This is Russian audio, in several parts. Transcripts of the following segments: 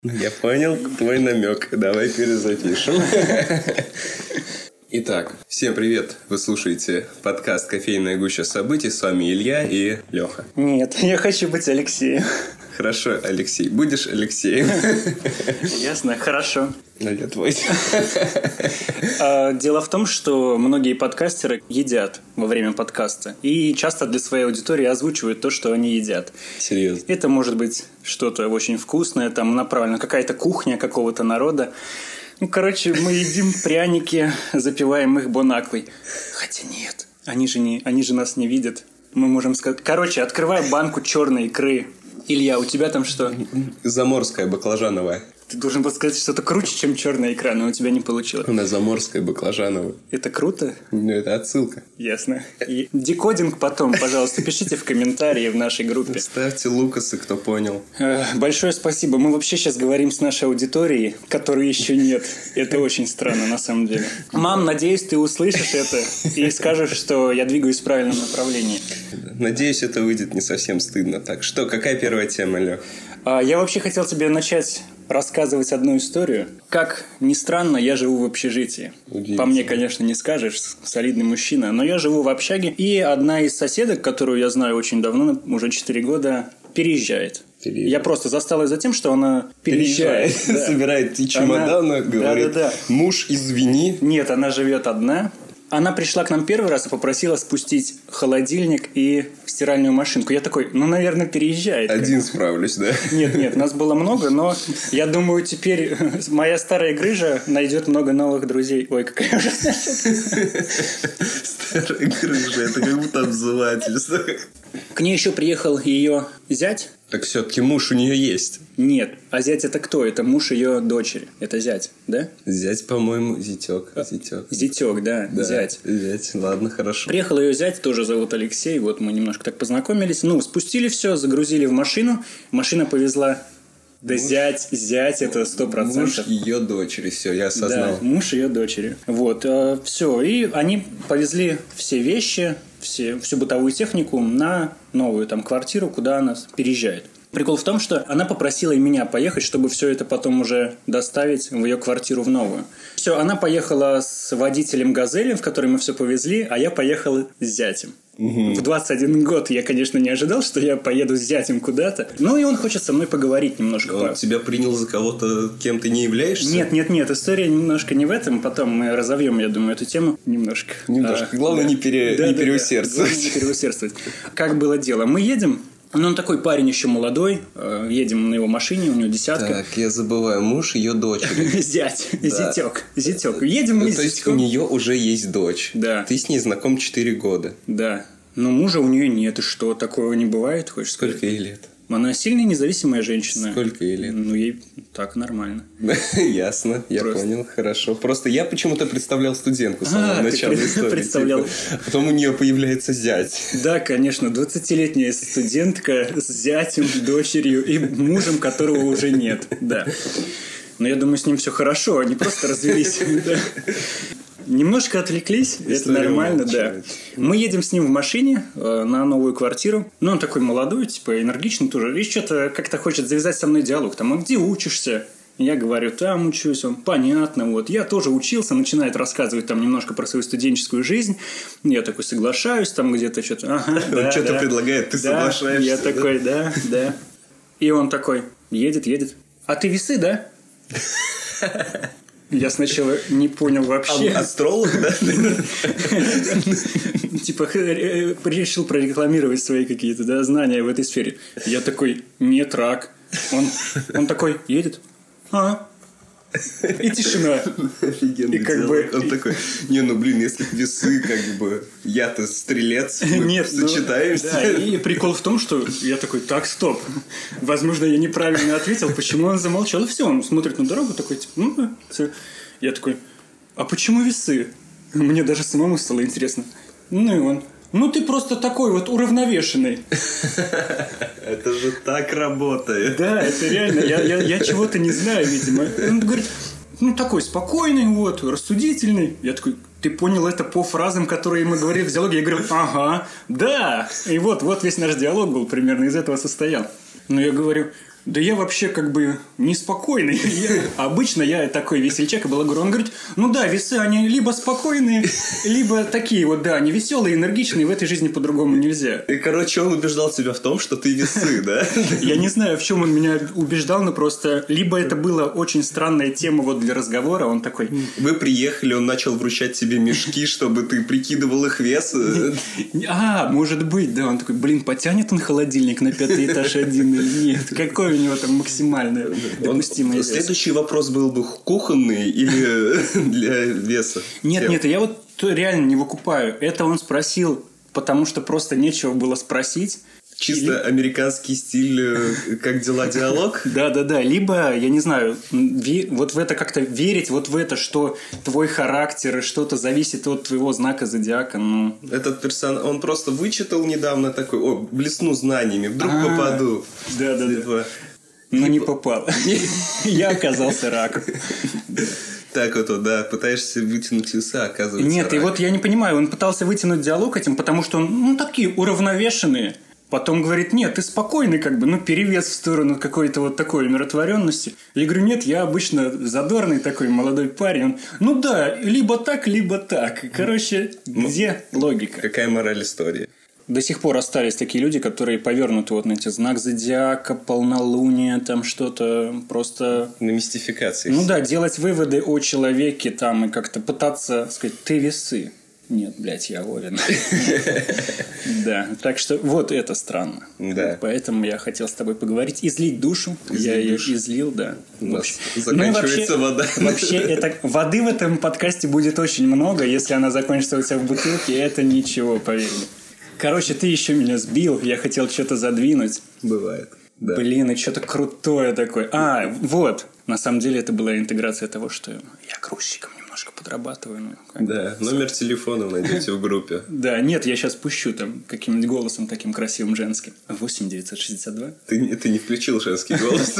Я понял твой намек. Давай перезапишем. Итак, всем привет. Вы слушаете подкаст «Кофейная гуща событий». С вами Илья и Леха. Нет, я хочу быть Алексеем. Хорошо, Алексей. Будешь Алексеем? Ясно, хорошо. Ну, я твой. Дело в том, что многие подкастеры едят во время подкаста. И часто для своей аудитории озвучивают то, что они едят. Серьезно? Это может быть что-то очень вкусное, там направлено какая-то кухня какого-то народа. Ну, короче, мы едим пряники, запиваем их бонаквой. Хотя нет, они же нас не видят. Мы можем сказать... Короче, открывай банку черной икры. Илья, у тебя там что? Заморская баклажановая. Ты должен был сказать что-то круче, чем черная икра, но у тебя не получилось. Она заморская баклажановая. Это круто? Ну, это отсылка. Ясно. И декодинг потом, пожалуйста, пишите в комментарии в нашей группе. Ставьте лукасы, кто понял. Большое спасибо. Мы вообще сейчас говорим с нашей аудиторией, которой еще нет. Это очень странно, на самом деле. Мам, надеюсь, ты услышишь это и скажешь, что я двигаюсь в правильном направлении. Надеюсь, это выйдет не совсем стыдно. Так, что, какая первая тема, Лёх? Я вообще хотел тебе начать рассказывать одну историю. Как ни странно, я живу в общежитии. По мне, конечно, не скажешь, солидный мужчина, но я живу в общаге. И одна из соседок, которую я знаю очень давно, уже 4 года, переезжает. Я просто застал ее за тем, что она переезжает. Да. Собирает чемоданы, говорит, муж, извини. Нет, она живет одна. Она пришла к нам первый раз и попросила спустить холодильник и стиральную машинку. Я такой, наверное, переезжает. Один справлюсь, да? Нет, нас было много, но я думаю, теперь моя старая грыжа найдет много новых друзей. Ой, какая ужасная шутка. Старая грыжа, это как будто обзывательство. К ней еще приехал ее зять. Так все-таки муж у нее есть. Нет, а зять это кто? Это муж ее дочери. Это зять, да? Зять, по-моему, зятек. Зятек, да, зять. Зять, ладно, хорошо. Приехал ее зять, тоже зовут Алексей. Вот мы немножко так познакомились. Спустили все, загрузили в машину. Машина повезла. Да муж, зять это 100%. Муж ее дочери, все, я осознал. Да, муж ее дочери. Вот, все. И они повезли все вещи, всю бытовую технику на новую там квартиру, куда она переезжает. Прикол в том, что она попросила и меня поехать, чтобы все это потом уже доставить в ее квартиру в новую. Все, она поехала с водителем «Газели», в который мы все повезли, а я поехал с зятем. В 21 год я, конечно, не ожидал, что я поеду с зятем куда-то. И он хочет со мной поговорить немножко. Он тебя принял за кого-то, кем ты не являешься? Нет. История немножко не в этом. Потом мы разовьем, я думаю, эту тему немножко. Главное, не переусердствовать. Не переусердствовать. Как было дело? Мы едем. Он такой парень еще молодой. Едем на его машине, у него 10. Так, я забываю, муж ее дочери. Зять, зятек. Едем мы с То есть у нее уже есть дочь. Да. Ты с ней знаком 4 года. Да. Но мужа у нее нет. И что, такого не бывает, хочешь сказать? Сколько ей лет? Она сильная независимая женщина. Сколько ей лет? Ей так нормально. Ясно, я понял, хорошо. Просто я почему-то представлял студентку с самого начала истории. Представлял. Потом у нее появляется зять. Да, конечно, 20-летняя студентка с зятем, дочерью и мужем, которого уже нет. Да. Но я думаю, с ним все хорошо, они просто развелись. Немножко отвлеклись, это нормально, да. Мы едем с ним в машине на новую квартиру. Он такой молодой, энергичный тоже. И что-то как-то хочет завязать со мной диалог. А где учишься? Я говорю, там учусь. Он, понятно, вот. Я тоже учился, начинает рассказывать там немножко про свою студенческую жизнь. Я такой соглашаюсь, там где-то что-то. Он что-то предлагает, ты соглашаешься. Я такой, да. И он такой, едет. А ты весы, да? Я сначала не понял вообще. Астролог, да? Решил прорекламировать свои какие-то знания в этой сфере. Я такой, нет, рак. Он такой, едет. И тишина. Офигенный диалог. Он такой, если весы, я-то стрелец, мы сочетаемся. Да, и прикол в том, что я такой, так, стоп. Возможно, я неправильно ответил, почему он замолчал. И все, он смотрит на дорогу, такой, Я такой, а почему весы? Мне даже самому стало интересно. И он, ты просто такой вот уравновешенный. Это же так работает. Да, это реально. Я чего-то не знаю, видимо. Он говорит, такой спокойный, рассудительный. Я такой, ты понял это по фразам, которые мы говорили в диалоге? Я говорю, ага, да. И вот весь наш диалог был примерно из этого состоял. Я говорю, Да я вообще как бы неспокойный. Обычно я такой весельчак и балагур. Он говорит, ну да, весы, они либо спокойные, либо такие вот, да, они веселые, энергичные, в этой жизни по-другому нельзя. И, короче, он убеждал тебя в том, что ты весы, да? Я не знаю, в чем он меня убеждал, но просто либо это была очень странная тема вот для разговора, он такой... Вы приехали, он начал вручать тебе мешки, чтобы ты прикидывал их вес. Может быть, да. Он такой, блин, потянет он холодильник на 5-й этаж один или нет? Какой у него там максимальный допустимый вес? Следующий вопрос был бы кухонный или для веса? Нет, я вот реально не выкупаю. Это он спросил, потому что просто нечего было спросить. Чисто американский стиль, как дела, диалог? Да. Либо, я не знаю, вот в это как-то верить, вот в это, что твой характер и что-то зависит от твоего знака зодиака. Ну. Этот персонаж, он просто вычитал недавно такой, блесну знаниями, вдруг попаду. Да. Но не попал. Я оказался раком. Так вот, да, пытаешься вытянуть весы, а оказывается Нет, рак. и вот я не понимаю, он пытался вытянуть диалог этим, потому что он, такие уравновешенные. Потом говорит, нет, ты спокойный, как бы, перевес в сторону какой-то вот такой умиротворенности. Я говорю, нет, я обычно задорный такой молодой парень. Он, да, либо так, либо так. Короче, где логика? Какая мораль истории? До сих пор остались такие люди, которые повернуты вот на эти знак зодиака, полнолуние, там что-то просто... На мистификации. Да, делать выводы о человеке там и как-то пытаться сказать, ты весы. Нет, блядь, я Овен. Да, так что вот это странно. Да. Поэтому я хотел с тобой поговорить. Излить душу. Я ее излил, да. У нас заканчивается вода. Вообще, воды в этом подкасте будет очень много. Если она закончится у тебя в бутылке, это ничего, поверь мне. Короче, ты еще меня сбил. Я хотел что-то задвинуть. Бывает. Да. Блин, и что-то крутое такое. Вот. На самом деле это была интеграция того, что я грузчиком немножко подрабатываю. Да, номер телефона найдете в группе. Да, нет, я сейчас пущу там каким-нибудь голосом таким красивым женским. 8 962. Ты не включил женский голос?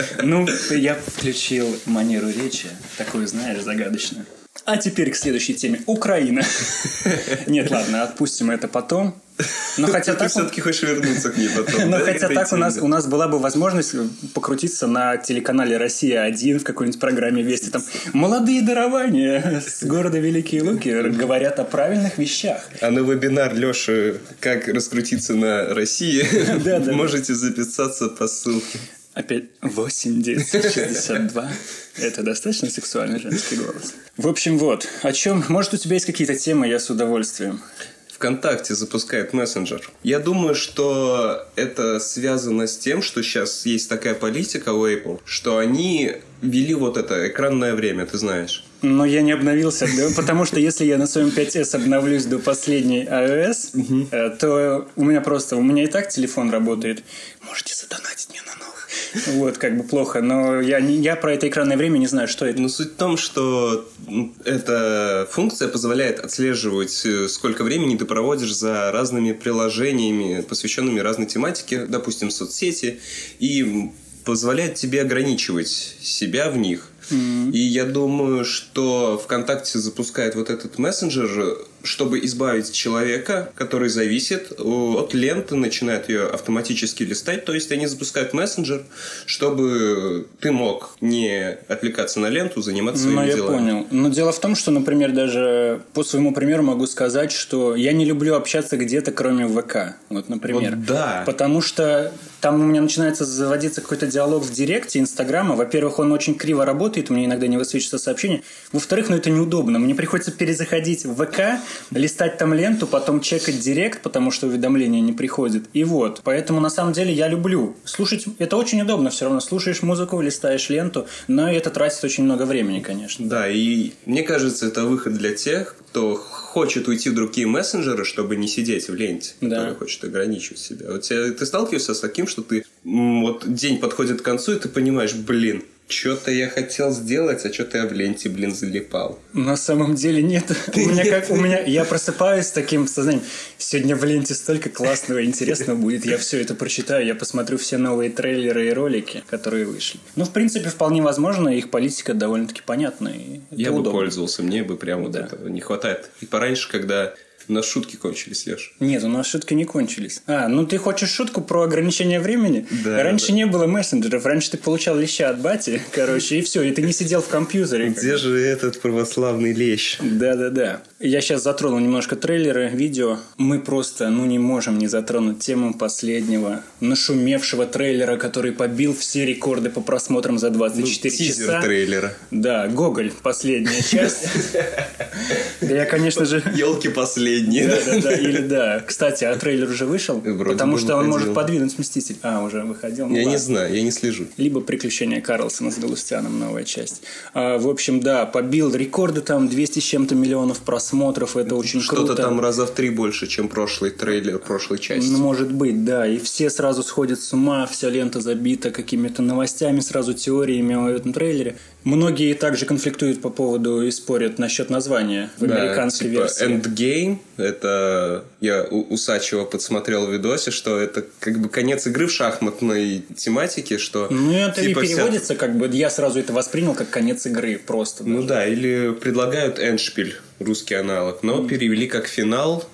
Я включил манеру речи, такую, знаешь, загадочную. А теперь к следующей теме. Украина. Нет, ладно, отпустим это потом. Но хотя ты так все-таки хочешь вернуться к ней потом. Но хотя так у нас была бы возможность покрутиться на телеканале «Россия-1» в какой-нибудь программе «Вести». Там молодые дарования с города Великие Луки говорят о правильных вещах. А на вебинар Леши «Как раскрутиться на России» можете записаться по ссылке. Опять 8 962. Это достаточно сексуальный женский голос. В общем, вот. О чем? Может, у тебя есть какие-то темы, я с удовольствием. ВКонтакте запускает мессенджер. Я думаю, что это связано с тем, что сейчас есть такая политика у Apple, что они ввели вот это экранное время, ты знаешь. Но я не обновился, потому что если я на своем 5S обновлюсь до последней iOS, то у меня и так телефон работает. Можете задонатить мне на новых. Вот, как бы плохо. Но я про это экранное время не знаю, что это. Но суть в том, что эта функция позволяет отслеживать, сколько времени ты проводишь за разными приложениями, посвященными разной тематике, допустим, соцсети, и позволяет тебе ограничивать себя в них. И я думаю, что ВКонтакте запускает вот этот мессенджер, чтобы избавить человека, который зависит от ленты, начинает ее автоматически листать. То есть они запускают мессенджер, чтобы ты мог не отвлекаться на ленту, заниматься своими делами. Я понял. Но дело в том, что, например, даже по своему примеру могу сказать, что я не люблю общаться где-то, кроме ВК. Вот, например. Вот да. Потому что там у меня начинается заводиться какой-то диалог в директе Инстаграма. Во-первых, он очень криво работает, у меня иногда не высвечивается сообщение. Во-вторых, это неудобно. Мне приходится перезаходить в ВК, листать там ленту, потом чекать директ, потому что уведомления не приходят. И вот. Поэтому, на самом деле, я люблю слушать. Это очень удобно все равно. Слушаешь музыку, листаешь ленту, но это тратит очень много времени, конечно. Да, и мне кажется, это выход для тех, кто хочет уйти в другие мессенджеры, чтобы не сидеть в ленте, который хочет ограничивать себя. Вот ты сталкиваешься с таким, что ты вот день подходит к концу, и ты понимаешь, что-то я хотел сделать, а что-то я в ленте, залипал. На самом деле нет. Я просыпаюсь с таким сознанием. Сегодня в ленте столько классного и интересного будет. Я все это прочитаю, я посмотрю все новые трейлеры и ролики, которые вышли. В принципе, вполне возможно, их политика довольно-таки понятна. Я бы пользовался, мне бы прям вот этого не хватает. И пораньше, когда У нас шутки кончились, Леш. Нет, у нас шутки не кончились. Ну ты хочешь шутку про ограничение времени? Да. Раньше не было мессенджеров, раньше ты получал леща от бати, короче, и все, и ты не сидел в компьютере. Где же этот православный лещ? Да. Я сейчас затрону немножко трейлеры, видео. Мы просто, не можем не затронуть тему последнего нашумевшего трейлера, который побил все рекорды по просмотрам за 24 часа. Тизер трейлера. Да, Гоголь, последняя часть. Да я, конечно же... Елки последние. Да, или да. Кстати, а трейлер уже вышел? Потому что он может подвинуть Мститель. Уже выходил. Я не знаю, я не слежу. Либо «Приключения Карлсона» с Галустяном, новая часть. В общем, да, побил рекорды там 200 с чем-то миллионов просмотров. Это очень круто. Что-то там раза в 3 больше, чем прошлый трейлер прошлой части. Может быть, да. И все сразу сходят с ума, вся лента забита какими-то новостями, сразу теориями о этом трейлере. Многие также конфликтуют по поводу и спорят насчет названия в американской версии. Endgame, это я у Сачева подсмотрел в видосе, что это как бы конец игры в шахматной тематике, что... это и переводится, как бы, я сразу это воспринял как конец игры просто. Даже. Или предлагают эндшпиль, русский аналог, но перевели как финал.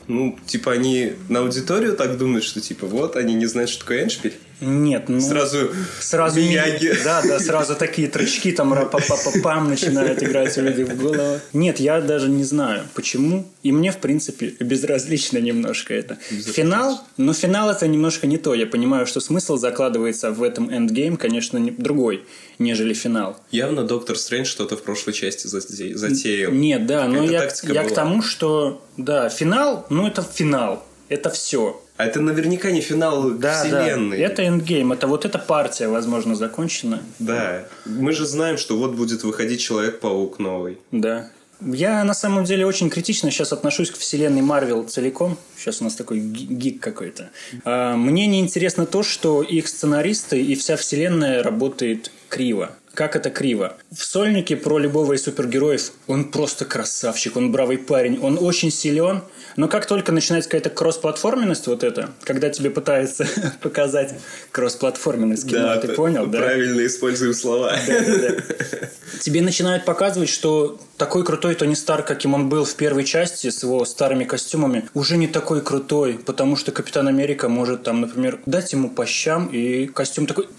Они на аудиторию так думают, что вот, они не знают, что такое эндшпиль. Нет, Сразу Мияги. Да, сразу такие тречки там ра-па-па-па-пам начинают играть у людей в голову. Нет, я даже не знаю, почему. И мне, в принципе, безразлично немножко это. Финал это немножко не то. Я понимаю, что смысл закладывается в этом эндгейм, конечно, другой, нежели финал. Явно Доктор Стрэндж что-то в прошлой части затеял. Нет, да, но я к тому, что, да, финал, это финал. Это все. А это наверняка не финал вселенной. Да, это эндгейм. Это эта партия, возможно, закончена. Да. Мы же знаем, что вот будет выходить Человек-паук новый. Да. Я, на самом деле, очень критично сейчас отношусь к вселенной Марвел целиком. Сейчас у нас такой гик какой-то. Мне не интересно то, что их сценаристы и вся вселенная работает криво. Как это криво? В «Сольнике» про любого из супергероев он просто красавчик, он бравый парень, он очень силен, но как только начинается какая-то кроссплатформенность когда тебе пытаются показать кроссплатформенность кино, ты понял, да? Правильно используем слова. Да. Тебе начинают показывать, что такой крутой Тони Старк, каким он был в первой части с его старыми костюмами, уже не такой крутой, потому что Капитан Америка может там, например, дать ему по щам, и костюм такой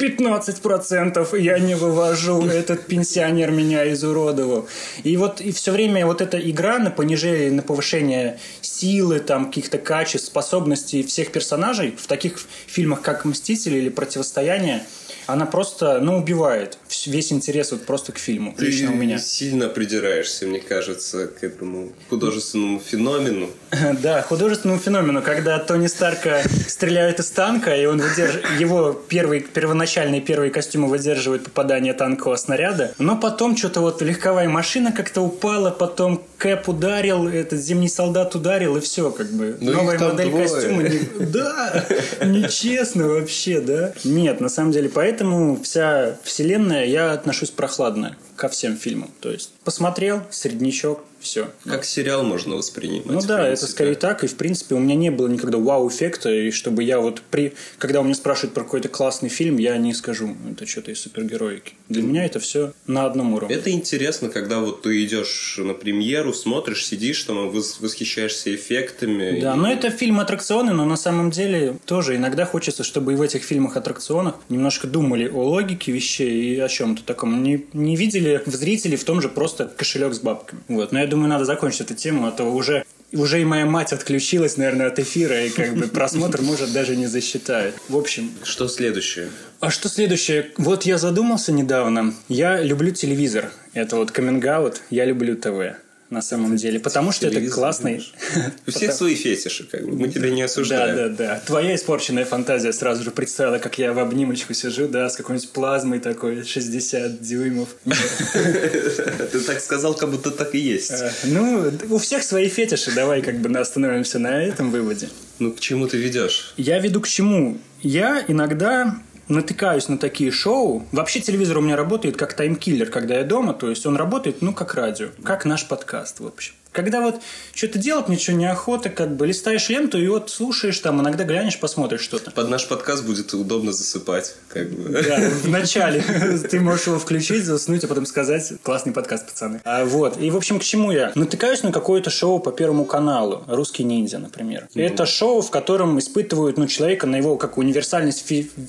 15% я не вывожу, этот пенсионер меня изуродовал. И все время эта игра на понижение, на повышение силы, там, каких-то качеств, способностей всех персонажей в таких фильмах, как «Мстители» или «Противостояние», она просто, убивает весь интерес просто к фильму. Лично у меня. Ты сильно придираешься, мне кажется, к этому художественному феномену. Да, художественному феномену, когда Тони Старка стреляют из танка, и он его первоначальные первые костюмы выдерживают попадание танкового снаряда, но потом что-то легковая машина как-то упала, потом Кэп ударил, этот зимний солдат ударил, и все, как бы. Новая модель костюма. Да, нечестно вообще, да? Нет, на самом деле, поэтому вся вселенная, я отношусь прохладно ко всем фильмам. То есть посмотрел, среднячок, все. Как сериал можно воспринимать. Это скорее так. И в принципе у меня не было никогда вау-эффекта. И чтобы я когда у меня спрашивают про какой-то классный фильм, я не скажу, это что-то из супергероики. Для меня это все на одном уровне. Это интересно, когда ты идешь на премьеру, смотришь, сидишь, там восхищаешься эффектами. Да, но это фильм-аттракционы, но на самом деле тоже иногда хочется, чтобы и в этих фильмах-аттракционах немножко думали о логике вещей и о чем-то таком. Не видели в зрителей в том же просто кошелек с бабками. Но я думаю, надо закончить эту тему, а то уже и моя мать отключилась, наверное, от эфира, и просмотр, может, даже не засчитает. В общем... Что следующее? А что следующее? Я задумался недавно. Я люблю телевизор. Это каминг-аут. Я люблю ТВ. На самом деле. Потому что это классный... У всех свои фетиши, мы тебя не осуждаем. Да. Твоя испорченная фантазия сразу же представила, как я в обнимочку сижу, с какой-нибудь плазмой такой, 60 дюймов. Ты так сказал, как будто так и есть. У всех свои фетиши. Давай остановимся на этом выводе. К чему ты ведешь? Я веду к чему? Я иногда... натыкаюсь на такие шоу. Вообще телевизор у меня работает как таймкиллер, когда я дома. То есть он работает, как радио. Как наш подкаст, в общем. Когда вот что-то делать ничего неохота, как бы листаешь ленту и вот слушаешь там, иногда глянешь, посмотришь что-то. Под наш подкаст будет удобно засыпать, как бы. Да, вначале ты можешь его включить, заснуть, а потом сказать: классный подкаст, пацаны. Вот. И, в общем, к чему я? Натыкаюсь на какое-то шоу по Первому каналу, «Русский ниндзя», например. Это шоу, в котором испытывают человека на его как универсальность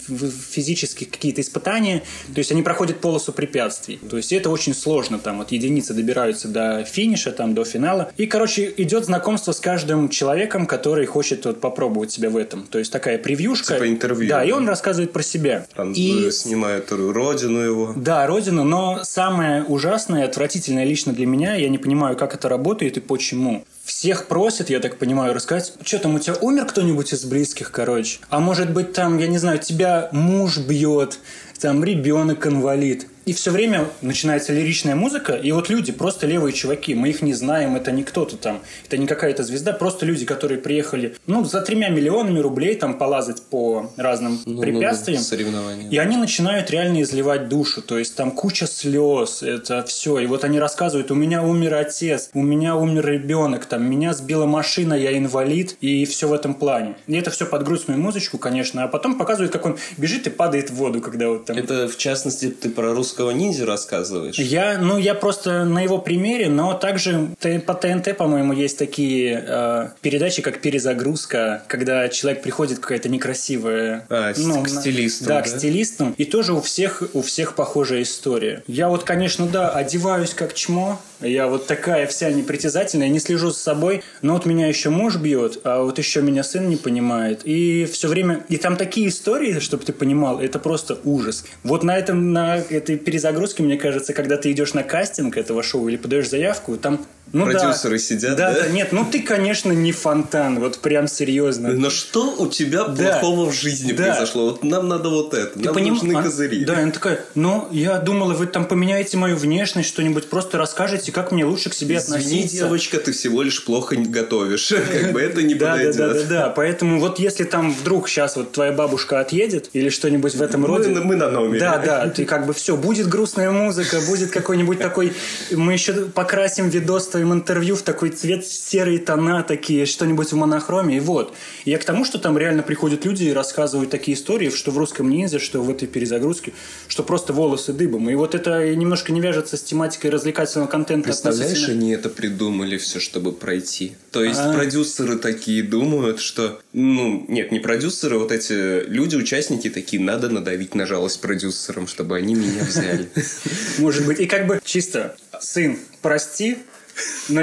физических какие-то испытания. То есть они проходят полосу препятствий. То есть это очень сложно. Там вот единицы добираются до финиша, там до финала. И, короче, идет знакомство с каждым человеком, который хочет вот попробовать себя в этом. То есть такая превьюшка. Типа интервью. Да, и он рассказывает про себя. Там снимают родину его. Да, родину. Но самое ужасное и отвратительное лично для меня, я не понимаю, как это работает и почему. Всех просят, я так понимаю, рассказать: что там, у тебя умер кто-нибудь из близких, короче? А может быть, там, я не знаю, тебя муж бьет, там ребенок инвалид. И все время начинается лиричная музыка, и вот люди, просто левые чуваки, мы их не знаем, это не кто-то там, это не какая-то звезда, просто люди, которые приехали, за 3 миллионами рублей там полазать по разным препятствиям. Соревнования. И они начинают реально изливать душу, то есть там куча слез, это все. И вот они рассказывают: у меня умер отец, у меня умер ребенок, там, меня сбила машина, я инвалид, и все в этом плане. И это все под грустную музычку, конечно, а потом показывают, как он бежит и падает в воду, когда вот там... Это, в частности, ты про русского ниндзя рассказываешь? Я просто на его примере, но также по ТНТ, по-моему, есть такие передачи, как «Перезагрузка», когда человек приходит какая-то некрасивая... к стилистам, да? К стилистам. И тоже у всех похожая история. Я вот, конечно, одеваюсь как чмо. Я вот такая вся непритязательная, не слежу за собой. Но вот меня еще муж бьет, а вот еще меня сын не понимает. И все время... И там такие истории, чтобы ты понимал, это просто ужас. Вот на этой перезагрузке, мне кажется, когда ты идешь на кастинг этого шоу или подаешь заявку, там... Продюсеры сидят, да? Да, нет, ты, конечно, не фонтан, вот прям серьезно. Но что у тебя плохого в жизни произошло? Вот нам надо вот это, нам нужны козыри. Да, она такая: я думала, вы там поменяете мою внешность, что-нибудь, просто расскажете, как мне лучше к себе относиться. Извини, девочка, ты всего лишь плохо готовишь. Как бы это не подойдет. Да, поэтому вот если там вдруг сейчас вот твоя бабушка отъедет или что-нибудь в этом роде... Мы на номере. Да, ты как бы все, будет грустная музыка, будет какой-нибудь такой... Мы еще покрасим видос твоим интервью в такой цвет, серые тона такие, что-нибудь в монохроме, и вот. И я к тому, что там реально приходят люди и рассказывают такие истории, что в «Русском ниндзя», что в этой перезагрузке, что просто волосы дыбом. И вот это немножко не вяжется с тематикой развлекательного контента. Представляешь, они это придумали все, чтобы пройти. То есть продюсеры такие думают, что... Нет, не продюсеры, вот эти люди, участники такие: надо надавить на жалость продюсерам, чтобы они меня взяли. Может быть. И как бы чисто: сын, прости, но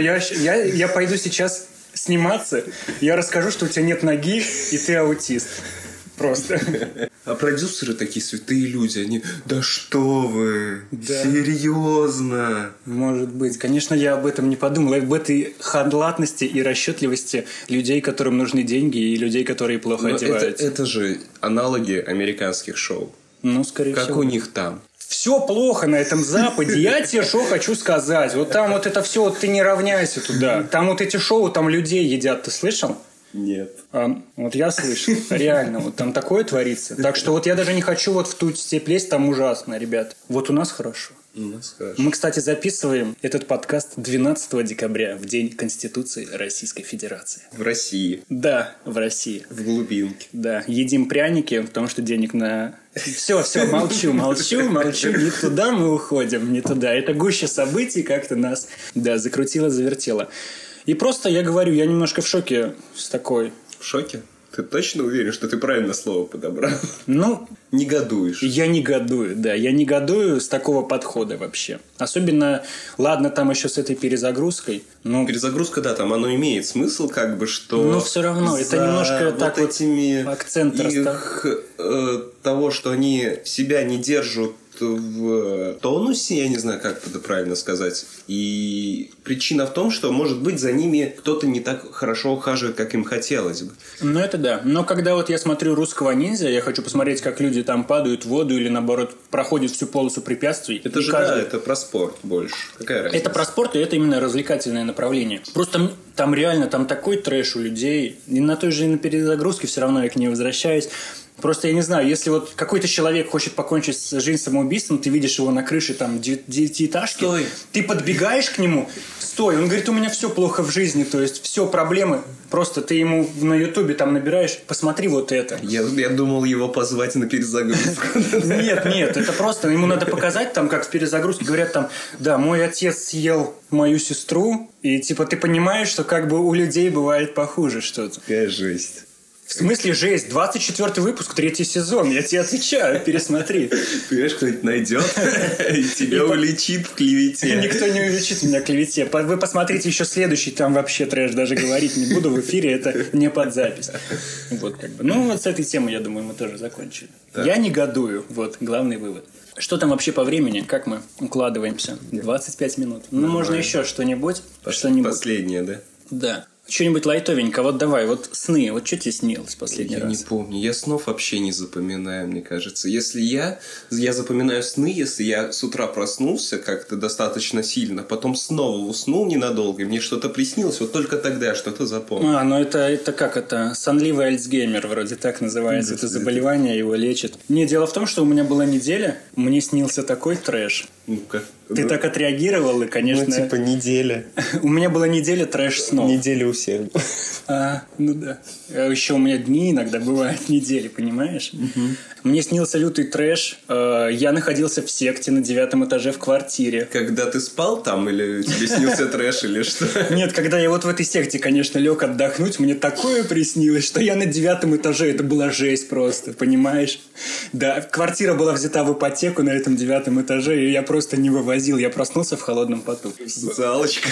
я пойду сейчас сниматься, я расскажу, что у тебя нет ноги, и ты аутист. Просто. А продюсеры такие святые люди, они: да что вы, серьезно? Может быть. Конечно, я об этом не подумал. Об этой халатности и расчетливости людей, которым нужны деньги, и людей, которые плохо одеваются. Это же аналоги американских шоу. Скорее всего. Как у них там. Все плохо на этом Западе. Я тебе что хочу сказать. Вот там вот это все, вот ты не равняйся туда. Там вот эти шоу, там людей едят. Ты слышал? Нет. Вот я слышал. Реально. Вот там такое творится. Так что вот я даже не хочу вот в ту степь лезть. Там ужасно, ребят. Вот у нас хорошо. Мы, кстати, записываем этот подкаст 12 декабря, в День Конституции Российской Федерации. В России. Да, в России. В глубинке. Да, едим пряники, потому что денег на... Все, молчу. Не туда мы уходим, не туда. Это гуща событий как-то нас, закрутило, завертело. И просто я говорю, я немножко в шоке с такой... В шоке? Ты точно уверен, что ты правильное слово подобрал? Негодуешь. Я негодую с такого подхода вообще. Особенно, ладно, там еще с этой перезагрузкой. Перезагрузка, да, там оно имеет смысл, как бы, что... Но все равно, это немножко так вот этими акцент того, что они себя не держат в тонусе, я не знаю, как это правильно сказать. И причина в том, что, может быть, за ними кто-то не так хорошо ухаживает, как им хотелось бы. Это да. Но когда вот я смотрю «Русского ниндзя», я хочу посмотреть, как люди там падают в воду или, наоборот, проходят всю полосу препятствий. Это же, да, это про спорт больше. Какая разница? Это про спорт, и это именно развлекательное направление. Просто там реально, там такой трэш у людей. И на той же перезагрузке все равно я к ней возвращаюсь. Просто я не знаю, если вот какой-то человек хочет покончить жизнь самоубийством, ты видишь его на крыше там девятиэтажки, Стой. ты подбегаешь к нему, стой, он говорит, у меня все плохо в жизни, то есть все проблемы, просто ты ему на ютубе там набираешь, посмотри вот это. Я думал его позвать на перезагрузку. Нет, это просто, ему надо показать, там, как в перезагрузке говорят там, да, мой отец съел мою сестру, и типа ты понимаешь, что как бы у людей бывает похуже что-то. Какая жесть. В смысле жесть? 24 выпуск, 3-й сезон. Я тебе отвечаю, пересмотри. Понимаешь, кто-нибудь найдет и тебя уличит в клевете. Никто не уличит меня в клевете. Вы посмотрите еще следующий, там вообще трэш. Даже говорить не буду в эфире, это не под запись. Вот как бы. Ну, вот с этой темой, я думаю, мы тоже закончили. Да. Я негодую. Вот, главный вывод. Что там вообще по времени? Как мы укладываемся? 25 минут. Ну, можно еще что-нибудь. Последнее, да? Да. Что-нибудь лайтовенько. Вот давай, вот сны. Вот что тебе снилось последний раз? Я не помню. Я снов вообще не запоминаю, мне кажется. Если я запоминаю сны, если я с утра проснулся как-то достаточно сильно, потом снова уснул ненадолго, и мне что-то приснилось, вот только тогда я что-то запомнил. Ну это как это? Сонливый Альцгеймер, вроде так называется. Это заболевание, его лечат. Не, дело в том, что у меня была неделя, мне снился такой трэш. Ну-ка. Ты так отреагировал, и, конечно... Ну, типа неделя. У меня была неделя трэш-снов. Неделя у всех. Ну да. Еще у меня дни иногда бывают, недели, понимаешь? Угу. Мне снился лютый трэш. Я находился в секте на 9 этаже в квартире. Когда ты спал там, или тебе снился трэш, или что? Нет, когда я вот в этой секте, конечно, лег отдохнуть, мне такое приснилось, что я на 9 этаже. Это была жесть просто, понимаешь? Да, квартира была взята в ипотеку на этом 9 этаже, и я просто не вывозил. Я проснулся в холодном поту. Социалочка.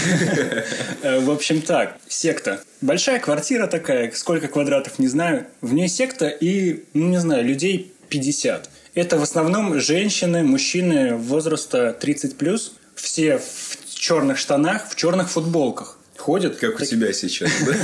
В общем так, секта. Большая квартира такая, сколько квадратов, не знаю. В ней секта и, ну не знаю, людей 50. Это в основном женщины, мужчины возраста 30+, все в черных штанах, в черных футболках. Ходят. Как у тебя сейчас, да?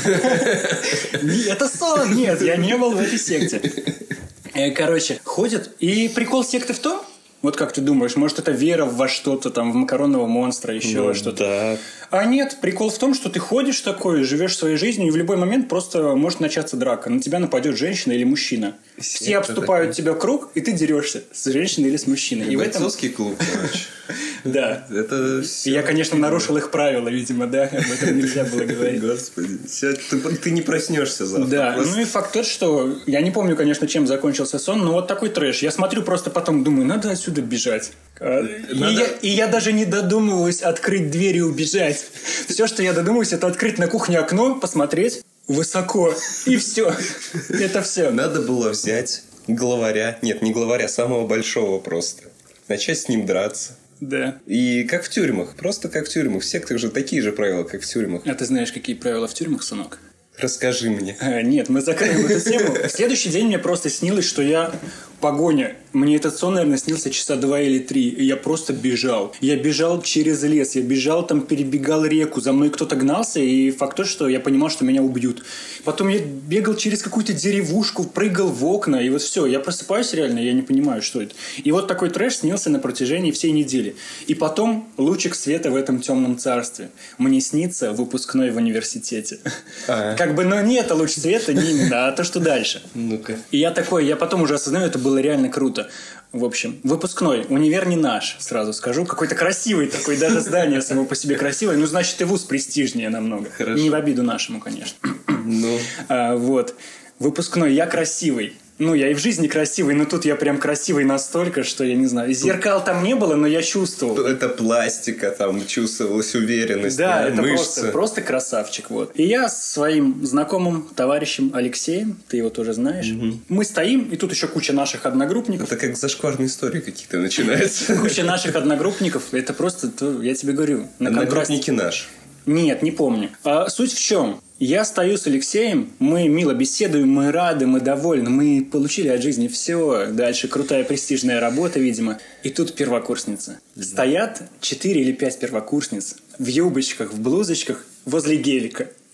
Это сон! Нет, я не был в этой секте. Короче, ходят. И прикол секты в том, вот как ты думаешь, может, это вера во что-то там, в макаронного монстра, еще во что-то. Да. А нет, прикол в том, что ты ходишь такой, живешь своей жизнью, и в любой момент просто может начаться драка. На тебя нападет женщина или мужчина. Все обступают тебя круг, и ты дерешься с женщиной или с мужчиной. И бойцовский клуб, короче. Да. Это я, конечно, нарушил их правила, видимо, да. Об этом нельзя было говорить. Господи. Ты не проснешься завтра. Да. Ну и факт тот, что я не помню, конечно, чем закончился сон, но вот такой трэш. Я смотрю просто потом, думаю, надо отсюда бежать. И я даже не додумываюсь открыть дверь и убежать. Все, что я додумываюсь, это открыть на кухне окно, посмотреть высоко. И все. Это все. Надо было взять главаря. Нет, не главаря, самого большого просто. Начать с ним драться. Да. И как в тюрьмах. Просто как в тюрьмах. В сектах же такие же правила, как в тюрьмах. А ты знаешь, какие правила в тюрьмах, сынок? Расскажи мне. Нет, мы закроем эту тему. В следующий день мне просто снилось, что я в погоне. Мне этот сон, наверное, снился часа 2 или 3. И я просто бежал. Я бежал через лес. Я бежал, там перебегал реку. За мной кто-то гнался. И факт то, что я понимал, что меня убьют. Потом я бегал через какую-то деревушку, прыгал в окна. И вот все. Я просыпаюсь реально, я не понимаю, что это. И вот такой трэш снился на протяжении всей недели. И потом лучик света в этом темном царстве. Мне снится выпускной в университете. Как бы, но не это луч света, не именно, а то, что дальше. Ну-ка. И я потом уже осознаю, это было реально круто. В общем, выпускной, универ не наш, сразу скажу. Какой-то красивый такой, даже здание само по себе красивое. Ну, значит, и вуз престижнее намного. Хорошо. Не в обиду нашему, конечно. Ну. Вот. Выпускной, я красивый. Ну, я и в жизни красивый, но тут я прям красивый настолько, что я не знаю. Зеркал там не было, но я чувствовал. Это пластика, там чувствовалась уверенность. Да, это мышцы. просто красавчик. Вот. И я с своим знакомым товарищем Алексеем, ты его тоже знаешь, мы стоим, и тут еще куча наших одногруппников. Это как зашкварные истории какие-то начинаются. Куча наших одногруппников, это просто, я тебе говорю. Одногруппники наши. Нет, не помню. Суть в чем? Я стою с Алексеем, мы мило беседуем, мы рады, мы довольны, мы получили от жизни все. Дальше крутая престижная работа, видимо. И тут первокурсница. Стоят 4 или 5 первокурсниц в юбочках, в блузочках возле гелика.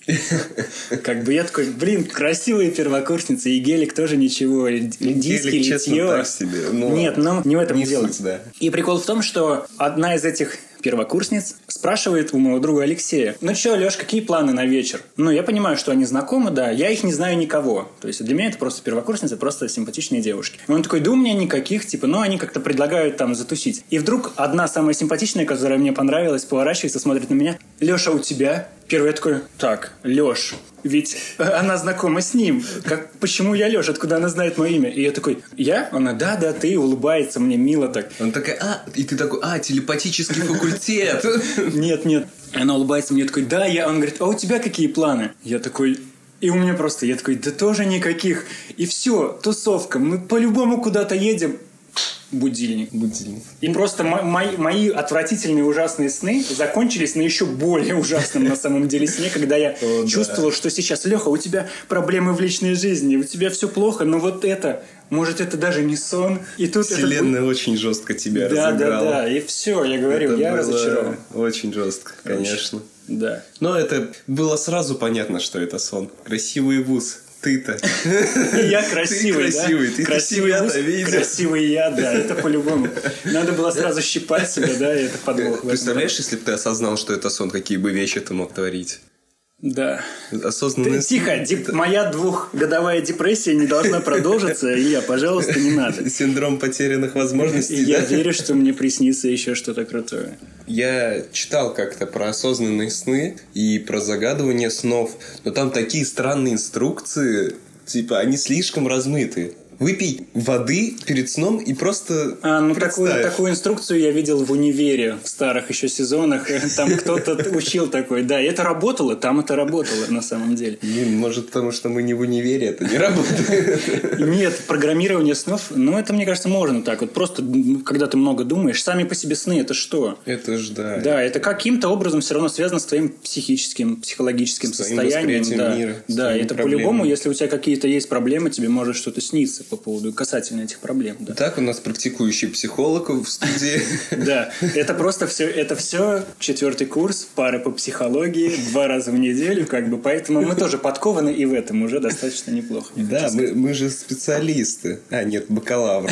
Как бы я такой, блин, красивые первокурсницы, и гелик тоже ничего, диски, Гелик, честно, литье. так себе. Но Нет, но не в этом не дело. суть, да. И прикол в том, что одна из этих первокурсниц спрашивает у моего друга Алексея: ну что, Леш, какие планы на вечер? Ну, я понимаю, что они знакомы, да, я их не знаю никого. То есть для меня это просто первокурсницы, просто симпатичные девушки. И он такой: да у меня никаких, типа, ну, они как-то предлагают там затусить. И вдруг одна самая симпатичная, которая мне понравилась, поворачивается, смотрит на меня: Леша, у тебя? Первый я такой: так, Леш, ведь она знакома с ним. Почему я Леша? Откуда она знает мое имя? И я такой: я? Она: да, ты, улыбается мне мило так. Он такой: и ты такой: телепатический факультет. Нет. Она улыбается мне, такой: да, я. Он говорит: а у тебя какие планы? Я такой... И у меня просто... Я такой: да тоже никаких. И все, тусовка. Мы по-любому куда-то едем. Будильник. И просто мои отвратительные ужасные сны закончились на еще более ужасном на самом деле сне, когда я чувствовал, что сейчас: Леха, у тебя проблемы в личной жизни, у тебя все плохо, но вот это, может, это даже не сон. И тут Вселенная очень жестко тебя разыграла. Да, и все, я говорю, я разочарован. Очень жестко, конечно. Да. Но это было сразу понятно, что это сон. Красивый вуз. Ты-то. Я красивый, да? Ты красивый я-то видел. Красивый я, да, это по-любому. Надо было сразу щипать себя, да, и это подвох. Представляешь, если бы ты осознал, что это сон, какие бы вещи ты мог творить? Да. Осознанно. Тихо, моя 2-годовая депрессия не должна продолжиться, Илья, пожалуйста, не надо. Синдром потерянных возможностей. Я верю, что мне приснится еще что-то крутое. Я читал как-то про осознанные сны и про загадывание снов, но там такие странные инструкции, типа они слишком размыты. Выпей воды перед сном и просто такую инструкцию я видел в универе в старых еще сезонах. Там кто-то учил такой. Да, и это работало, там это работало на самом деле. Может, потому что мы не в универе, это не работает. Нет, программирование снов, это, мне кажется, можно так. Вот просто, когда ты много думаешь, сами по себе сны, это что? Это ж да. Да, это каким-то образом все равно связано с твоим психологическим состоянием. Мира. Да, это по-любому, если у тебя какие-то есть проблемы, тебе может что-то сниться по поводу касательно этих проблем. Да. Так, у нас практикующий психолог в студии. Да, это просто все, это все 4-й курс, пары по психологии, 2 раза в неделю, поэтому мы тоже подкованы и в этом уже достаточно неплохо. Да, мы же специалисты. Нет, бакалавры.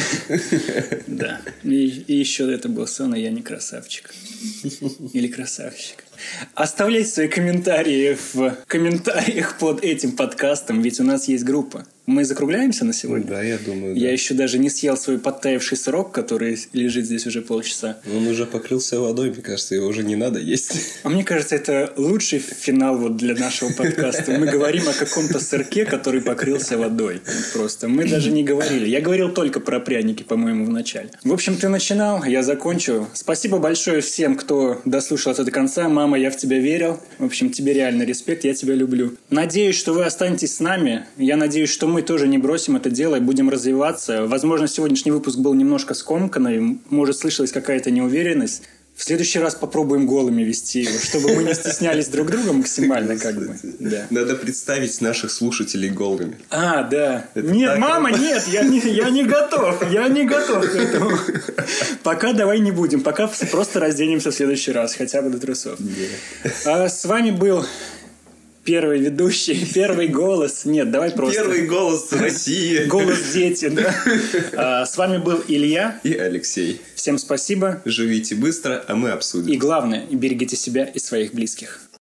Да, и еще это был сон, и я не красавчик. Или красавчик. Оставляйте свои комментарии в комментариях под этим подкастом, ведь у нас есть группа. Мы закругляемся на сегодня? Да, я думаю, Я еще даже не съел свой подтаявший сырок, который лежит здесь уже полчаса. Он уже покрылся водой, мне кажется, его уже не надо есть. А мне кажется, это лучший финал для нашего подкаста. Мы говорим о каком-то сырке, который покрылся водой. Просто мы даже не говорили. Я говорил только про пряники, по-моему, в начале. В общем, ты начинал, я закончу. Спасибо большое всем, кто дослушал это до конца. Мама, я в тебя верил. В общем, тебе реально респект, я тебя люблю. Надеюсь, что вы останетесь с нами. Я надеюсь, что мы тоже не бросим это дело и будем развиваться. Возможно, сегодняшний выпуск был немножко скомканный, может, слышалась какая-то неуверенность. В следующий раз попробуем голыми вести его, чтобы мы не стеснялись друг друга максимально, Да. Надо представить наших слушателей голыми. Да. Нет, мама, нет, я не готов. Я не готов к этому. Пока давай не будем. Пока просто разденемся в следующий раз, хотя бы до трусов. С вами был... Первый ведущий, первый голос. Нет, давай просто. Первый голос России. Голос дети, да. С вами был Илья. И Алексей. Всем спасибо. Живите быстро, а мы обсудим. И главное, берегите себя и своих близких.